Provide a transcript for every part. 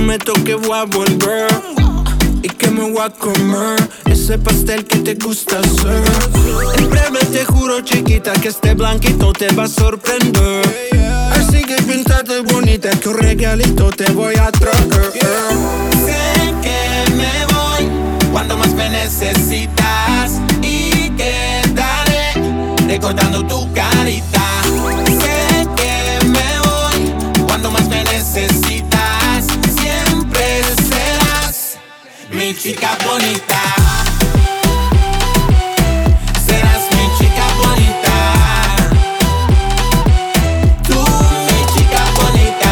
prometo que voy a volver y que me voy a comer ese pastel que te gusta hacer. En breve te juro, chiquita, que este blanquito te va a sorprender. Así que píntate bonita, que un regalito te voy a traer. Sé que me voy cuando más me necesitas y quedaré recordando tu carita. Sé que me voy cuando más me necesitas, siempre serás mi chica bonita. Serás mi chica bonita. Tú, mi chica bonita.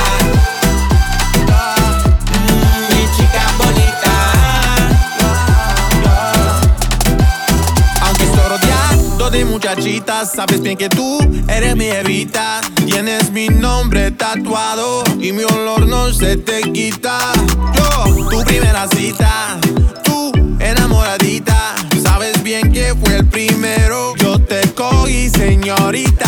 Mi chica bonita. Aunque estoy rodeado de muchachitas, sabes bien que tú eres mi evita. Tienes mi nombre tatuado y mi olor no se te quita. Yo, tu primera cita, tú enamoradita. Sabes bien que fue el primero, yo te cogí, señorita.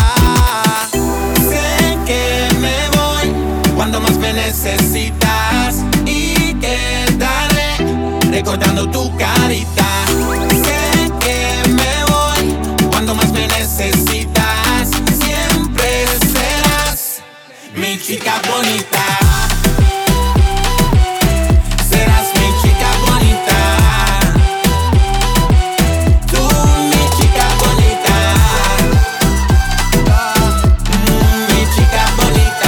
Sé que me voy cuando más me necesitas y quedaré recordando tu carita. Sé que me voy cuando más me necesitas, siempre serás mi chica bonita. Serás mi chica bonita. Tú, mi chica bonita. Mi chica bonita.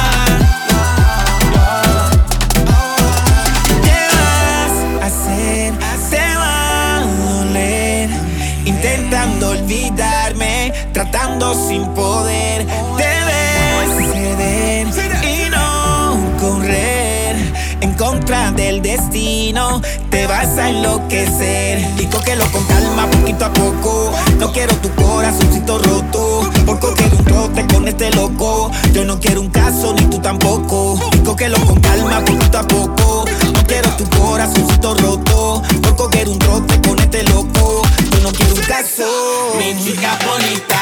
¿Qué vas a hacer? Te va a doler. Intentando olvidarme, tratando sin poder. Debes ceder y no correr en contra del destino. Te vas a enloquecer y cógelo con calma, poquito a poco. No quiero tu corazoncito roto por coger un trote con este loco. Yo no quiero un caso ni tú tampoco. Y cógelo con calma, poquito a poco. No quiero tu corazoncito roto por coger un trote con este loco. Yo no quiero un caso. Mi chica bonita.